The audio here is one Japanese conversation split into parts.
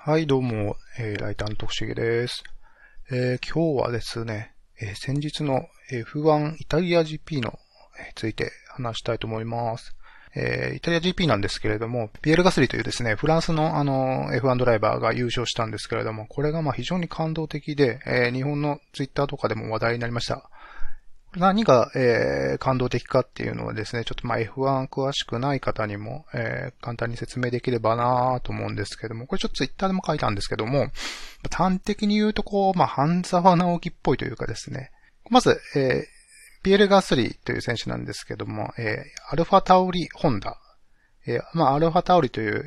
はい、どうも、ライターの徳重です。今日はですね、先日の F1 イタリア GP のついて話したいと思います。イタリア GP なんですけれども、ピエール・ガスリというですね、フランスのF1 ドライバーが優勝したんですけれども、これが非常に感動的で、日本のツイッターとかでも話題になりました。何が、感動的かっていうのはですね、ちょっとF1 詳しくない方にも、簡単に説明できればなと思うんですけども、これちょっとツイッターでも書いたんですけども、端的に言うと半沢直樹っぽいというかですね、まず、ピエール・ガスリーという選手なんですけども、アルファタオリ・ホンダ、アルファタオリという、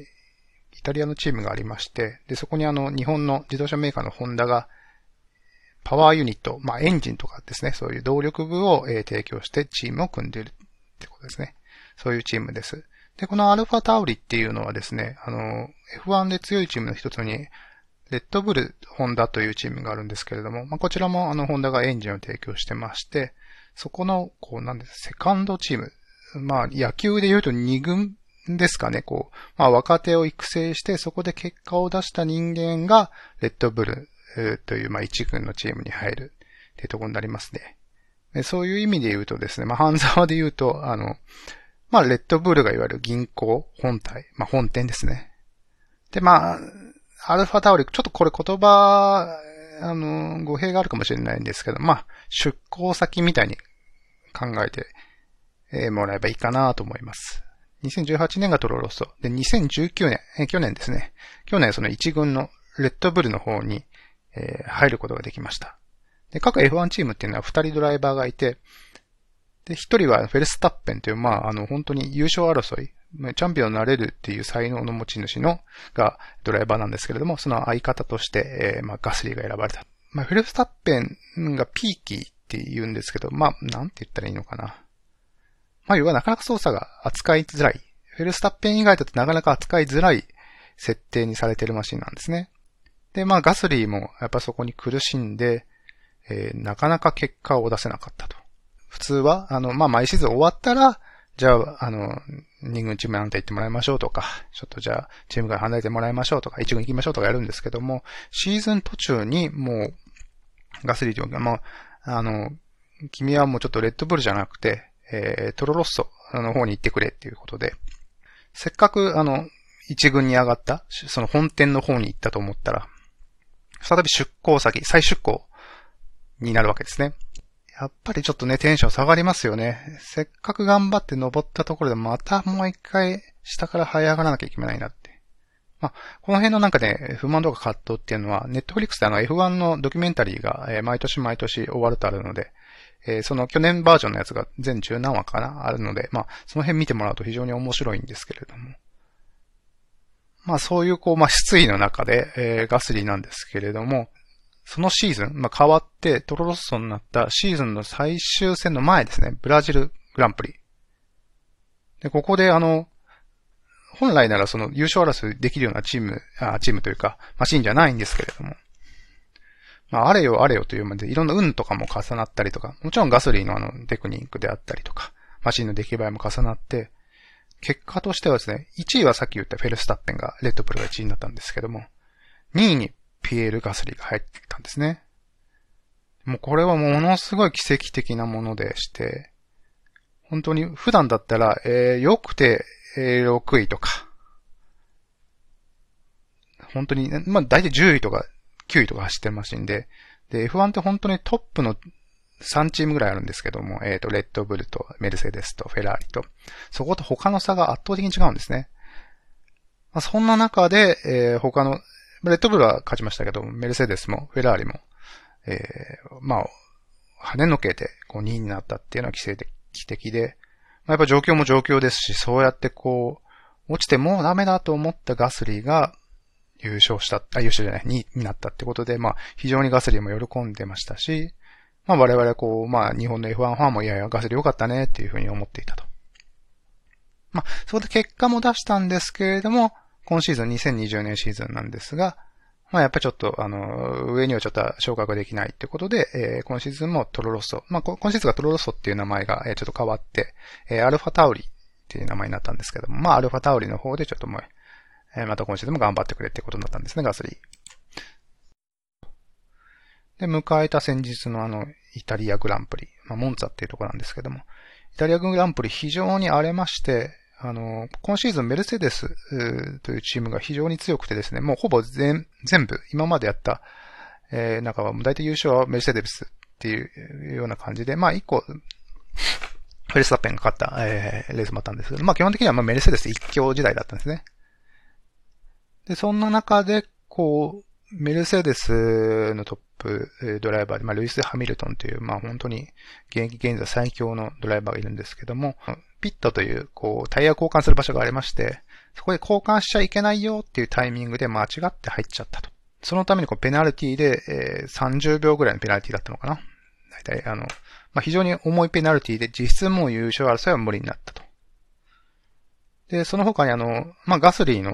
イタリアのチームがありまして、で、そこに日本の自動車メーカーのホンダが、パワーユニット、エンジンとかですね、そういう動力部を提供してチームを組んでいるってことですね。そういうチームです。で、このアルファタオリっていうのはですね、F1 で強いチームの一つに、レッドブル、ホンダというチームがあるんですけれども、こちらもホンダがエンジンを提供してまして、そこの、セカンドチーム。野球で言うと二軍ですかね、若手を育成して、そこで結果を出した人間が、レッドブル、という一軍のチームに入るっていうところになりますね。でそういう意味で言うとですね、半沢で言うと、レッドブルがいわゆる銀行本体、本店ですね。で、アルファタオリ、ちょっとこれ言葉、語弊があるかもしれないんですけど、出向先みたいに考えてもらえばいいかなと思います。2018年がトロロッソ。で、2019年、去年ですね。去年その一軍のレッドブルの方に入ることができました。で、各 F1 チームっていうのは2人ドライバーがいて、で、1人はフェルスタッペンという、本当に優勝争い、チャンピオンになれるっていう才能の持ち主がドライバーなんですけれども、その相方として、ガスリーが選ばれた。フェルスタッペンがピーキーって言うんですけど、なんて言ったらいいのかな。要はなかなか操作が扱いづらい。フェルスタッペン以外だとなかなか扱いづらい設定にされているマシンなんですね。で、ガスリーもやっぱそこに苦しんで、なかなか結果を出せなかったと。普通は、毎シーズン終わったら、じゃあ、2軍チームなんて行ってもらいましょうとか、ちょっとじゃあ、チームから離れてもらいましょうとか、1軍行きましょうとかやるんですけども、シーズン途中にもう、ガスリーというか、君はもうちょっとレッドブルじゃなくて、トロロッソの方に行ってくれっていうことで、せっかく、1軍に上がった、その本店の方に行ったと思ったら、再び出向先、再出向になるわけですね。やっぱりちょっとね、テンション下がりますよね。せっかく頑張って登ったところでまたもう一回下から這い上がらなきゃいけないなって。この辺の不満とか葛藤っていうのは、ネットフリックスでF1 のドキュメンタリーが毎年毎年終わるとあるので、その去年バージョンのやつが全10何話かなあるので、その辺見てもらうと非常に面白いんですけれども。そういう失意の中で、ガスリーなんですけれども、そのシーズン、変わってトロロッソになったシーズンの最終戦の前ですね、ブラジルグランプリ。で、ここで本来ならその優勝争いできるようなチームというか、マシンじゃないんですけれども、あれよあれよというまでいろんな運とかも重なったりとか、もちろんガスリーのテクニックであったりとか、マシンの出来栄えも重なって、結果としてはですね、1位はさっき言ったフェルスタッペンが、レッドブルが1位になったんですけども、2位にピエール・ガスリーが入ってたんですね。もうこれはものすごい奇跡的なものでして、本当に普段だったら、良くて、6位とか、本当に、大体10位とか9位とか走ってるマシンで、F1 って本当にトップの3チームぐらいあるんですけども、レッドブルとメルセデスとフェラーリと、そこと他の差が圧倒的に違うんですね。そんな中で、他の、レッドブルは勝ちましたけど、メルセデスもフェラーリも、跳ねのけて2位になったっていうのは奇跡的で、やっぱ状況も状況ですし、そうやって落ちてもうダメだと思ったガスリーが優勝じゃない、2位になったってことで、非常にガスリーも喜んでましたし、我々日本の F1 ファンもいやいやガスリー良かったねっていうふうに思っていたと。そこで結果も出したんですけれども、今シーズン2020年シーズンなんですが、やっぱりちょっと、上にはちょっと昇格できないってことで、今シーズンもトロロッソ。今シーズンがトロロッソっていう名前が、ちょっと変わって、アルファタオリっていう名前になったんですけども、アルファタオリの方でちょっともう、 また今シーズンも頑張ってくれってことになったんですね、ガスリー。で、迎えた先日のイタリアグランプリ。モンツァっていうところなんですけども、イタリアグランプリ非常に荒れまして、今シーズンメルセデスというチームが非常に強くてですね、もうほぼ全部、今までやった、中は大体優勝はメルセデスっていうような感じで、一個、フェルスタッペンが勝った、レースもあったんですけど、基本的にはメルセデス一強時代だったんですね。で、そんな中で、メルセデスのトップドライバーで、ルイス・ハミルトンという、本当に現役現在最強のドライバーがいるんですけども、ピットという、タイヤ交換する場所がありまして、そこで交換しちゃいけないよっていうタイミングで間違って入っちゃったと。そのためにペナルティで、30秒ぐらいのペナルティだったのかな。大体、非常に重いペナルティで実質もう優勝争いは無理になったと。で、その他にガスリーの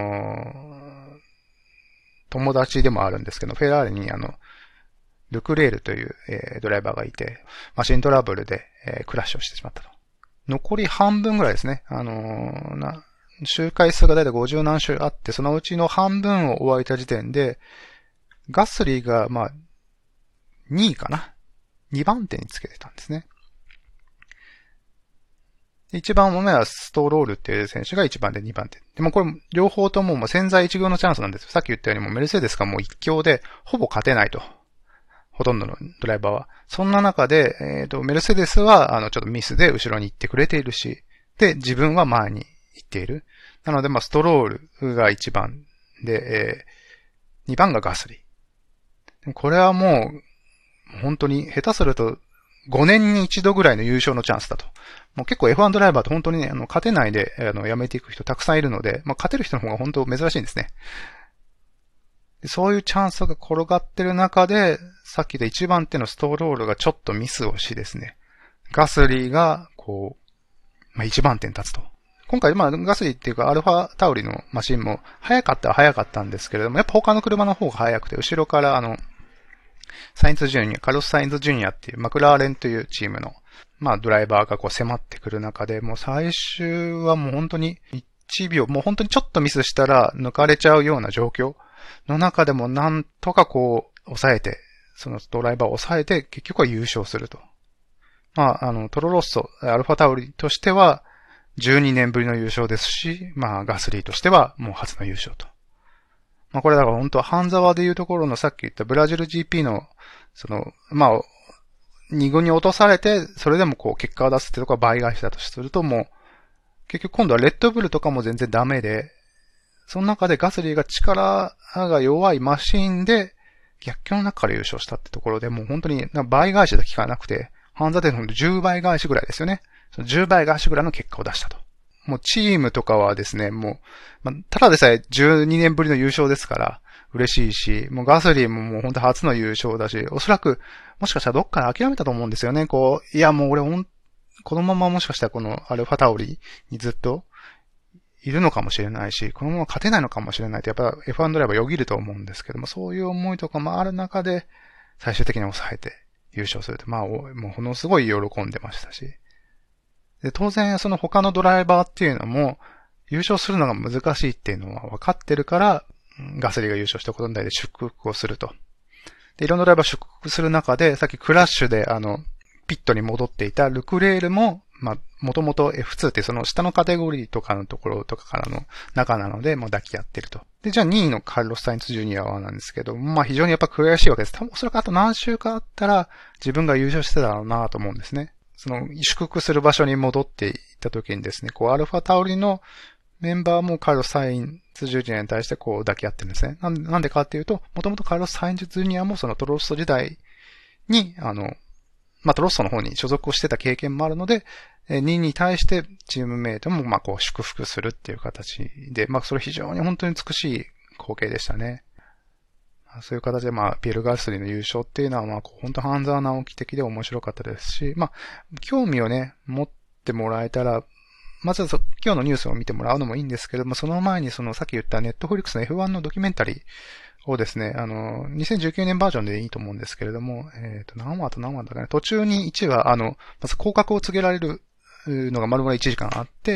友達でもあるんですけど、フェラーリにルクレールという、ドライバーがいて、マシントラブルで、クラッシュをしてしまったと。残り半分ぐらいですね。周回数がだいたい50何周あって、そのうちの半分を終えた時点で、ガスリーが、2位かな。2番手につけてたんですね。1番目はストロールっていう選手が1番で2番手。でもこれ両方とも潜在一遇のチャンスなんですよ。さっき言ったようにメルセデスがもう一強でほぼ勝てないと。ほとんどのドライバーは。そんな中で、メルセデスはちょっとミスで後ろに行ってくれているし、で、自分は前に行っている。なので、ストロールが1番で、2番がガスリー。これはもう、本当に下手すると5年に一度ぐらいの優勝のチャンスだと。もう結構 F1 ドライバーって本当にね、勝てないで、辞めていく人たくさんいるので、勝てる人の方が本当珍しいんですね。でそういうチャンスが転がってる中で、さっき言った1番手のストロールがちょっとミスをしですね、ガスリーが、1番手に立つと。今回、ガスリーっていうか、アルファタウリのマシンも、早かったんですけれども、やっぱ他の車の方が早くて、後ろからサインズジュニア、カルロス・サインズジュニアっていうマクラーレンというチームの、ドライバーが迫ってくる中で、もう最終はもう本当に1秒、もう本当にちょっとミスしたら抜かれちゃうような状況の中でもなんとか抑えて、そのドライバーを抑えて結局は優勝すると。トロロッソ、アルファタウリとしては12年ぶりの優勝ですし、ガスリーとしてはもう初の優勝と。これだから本当は半沢でいうところのさっき言ったブラジル GP の、2軍に落とされて、それでも結果を出すってところは倍返しだとするともう、結局今度はレッドブルとかも全然ダメで、その中でガスリーが力が弱いマシンで逆境の中から優勝したってところでもう本当に倍返しが効かなくて、半沢でほんと10倍返しぐらいですよね。その10倍返しぐらいの結果を出したと。もうチームとかはですね、もう、ただでさえ12年ぶりの優勝ですから、嬉しいし、もうガスリーももう本当初の優勝だし、おそらく、もしかしたらどっかで諦めたと思うんですよね。いやもう俺このままもしかしたらこのアルファタオリにずっといるのかもしれないし、このまま勝てないのかもしれないってやっぱ F1 ドライバーよぎると思うんですけども、そういう思いとかもある中で、最終的に抑えて優勝すると。もうものすごい喜んでましたし。で、当然その他のドライバーっていうのも、優勝するのが難しいっていうのは分かってるから、ガスリーが優勝したことに対して祝福をすると。で、いろんなドライバー祝福する中で、さっきクラッシュでピットに戻っていたルクレールも、もともと F2 ってその下のカテゴリーとかのところとかからの中なので、もう抱き合ってると。で、じゃあ2位のカルロス・サインツ・ジュニアはなんですけど、非常にやっぱ悔しいわけです。多分おそらくあと何週かあったら自分が優勝してただろうなと思うんですね。その祝福する場所に戻っていった時にですね、アルファタオリのメンバーもカルロス・サインズ・ジュニアに対して抱き合ってるんですね。なんでかっていうと、もともとカルロス・サインズ・ジュニアもそのトロッソ時代に、トロッソの方に所属をしてた経験もあるので、2位に対してチームメイトも祝福するっていう形で、それ非常に本当に美しい光景でしたね。そういう形でピエール・ガスリーの優勝っていうのは本当半沢直樹的で面白かったですし、興味をね、持ってもらえたら、まずは今日のニュースを見てもらうのもいいんですけども、その前にさっき言ったネットフリックスの F1 のドキュメンタリーをですね、2019年バージョンでいいと思うんですけれども、何話と何話だかね、途中に1話、まず降格を告げられるのが丸々1時間あって、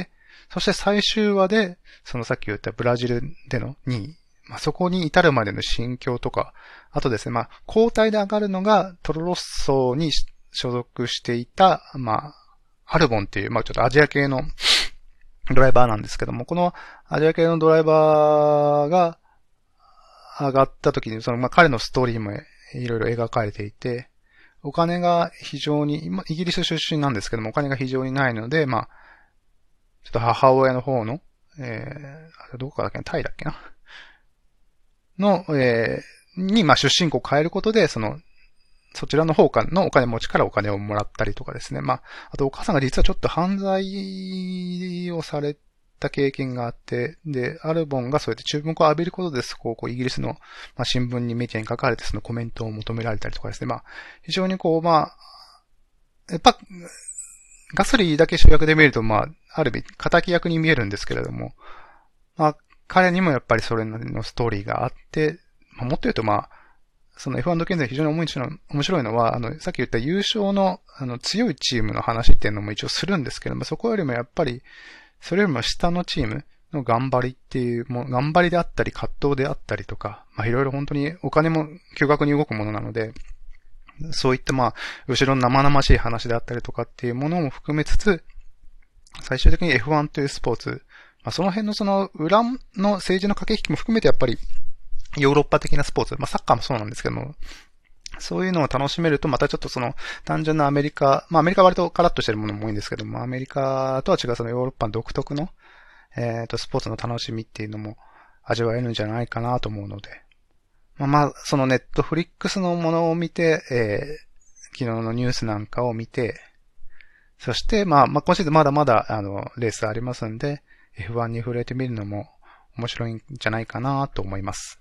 そして最終話で、そのさっき言ったブラジルでの2位、そこに至るまでの心境とか、あとですね、交代で上がるのがトロロッソに所属していた、アルボンっていう、ちょっとアジア系のドライバーなんですけども、このアジア系のドライバーが上がった時に、彼のストーリーもいろいろ描かれていて、お金が非常に、イギリス出身なんですけども、お金が非常にないので、ちょっと母親の方の、どこかだっけな、タイだっけなの、に、出身国を変えることで、そちらの方のお金持ちからお金をもらったりとかですね。あとお母さんが実はちょっと犯罪をされた経験があって、で、アルボンがそうやって注目を浴びることで、イギリスの、新聞にメディアに書かれてそのコメントを求められたりとかですね。非常にやっぱ、ガスリーだけ主役で見ると、ある意味、敵役に見えるんですけれども、彼にもやっぱりそれなりのストーリーがあって、もっと言うとその F1 ドキュメンタリー非常に面白いのは、さっき言った優勝の、強いチームの話っていうのも一応するんですけども、そこよりもやっぱり、それよりも下のチームの頑張りっていう頑張りであったり、葛藤であったりとか、いろいろ本当にお金も巨額に動くものなので、そういった後ろの生々しい話であったりとかっていうものも含めつつ、最終的に F1 というスポーツ、その辺のその裏の政治の駆け引きも含めてやっぱりヨーロッパ的なスポーツ、サッカーもそうなんですけども、そういうのを楽しめるとまたちょっと単純なアメリカ、アメリカは割とカラッとしてるものも多いんですけども、アメリカとは違うそのヨーロッパ独特の、スポーツの楽しみっていうのも味わえるんじゃないかなと思うので、そのネットフリックスのものを見て、昨日のニュースなんかを見て、そして、今シーズンまだまだ、レースありますんで、F1 に触れてみるのも面白いんじゃないかなと思います。